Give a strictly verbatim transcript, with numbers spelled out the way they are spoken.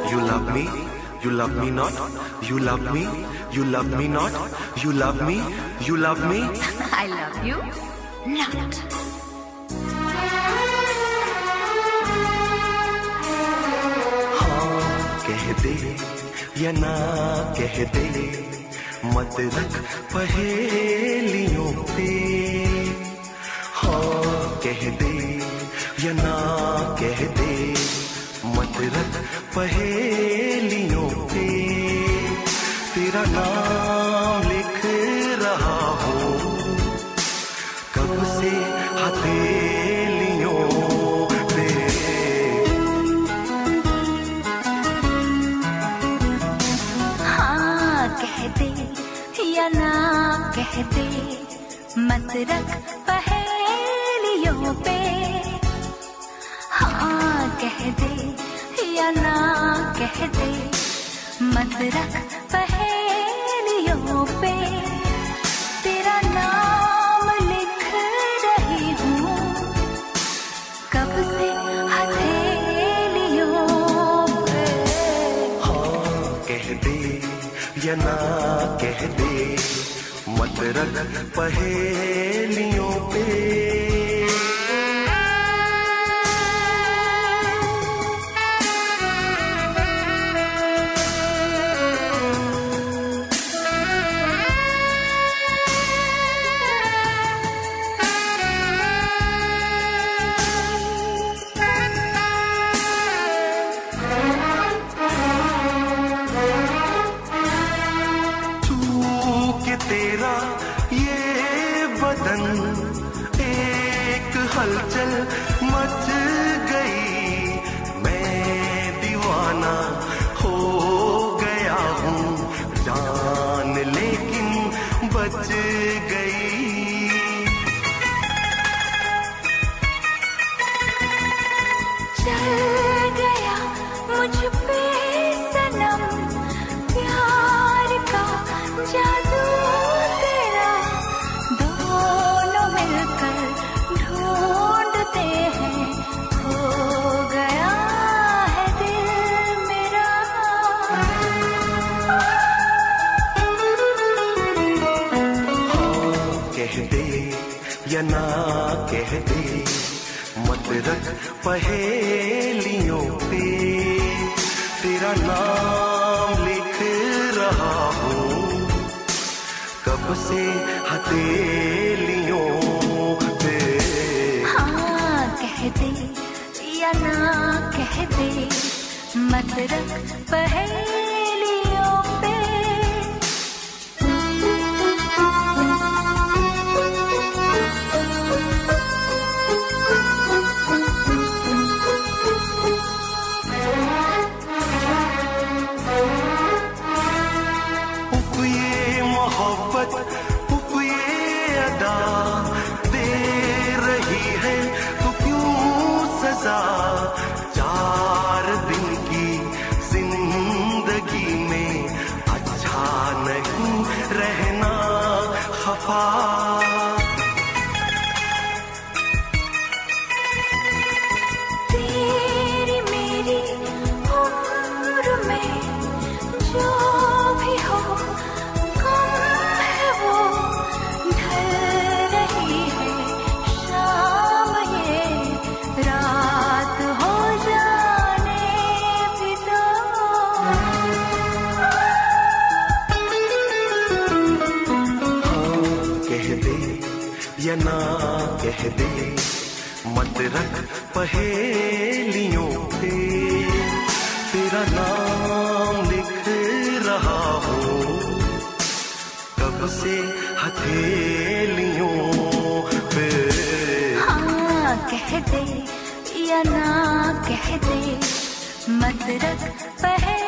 You love me, you love me not. You love me, you love me not. You love me, you love me. I love you not. हाँ कह दे या ना कह दे, मत रख पहेलियों पे। हाँ कह दे या ना कह दे, मत रख पहेलियों पे। तेरा नाम लिख रहा हूँ कब से हथेलियों पे। हाँ कह दे या ना कह दे, मत रख पहेलियों पे। हाँ कह दे या ना कह दे, मत रख पहेलियों पे। तेरा नाम लिख रही हूँ कब से हथेलियों पे। हाँ कह दे या ना कह दे, मत रख पहेलियों पे। तेरा ये बदन एक हलचल मच गई, मैं दीवाना हो गया हूँ जान लेकिन बच गई। चल गया मुझ पे सनम प्यार का जादू तेरा, दोनों मिलकर ढूंढते हैं, खो गया है दिल मेरा। हाँ कह दे या ना कह दे, मत रख पहेलियों पे। तेरा नाम लिख रहा हूँ कब से हथेलियों पे। हाँ कह दे या ना कह दे, मत रख पहेलियों पे। उफ ये अदा दे रही है तो क्यों सजा। चार दिन की जिंदगी में अच्छा नहीं रहना खफा। तेरी मेरी उम्र में जो भी हो या ना कह दे, मत रख पहेलियों पे। तेरा नाम लिख रहा हूँ कब से हथेलियों पे। हाँ कह दे या ना कह दे, मत रख पहेलियों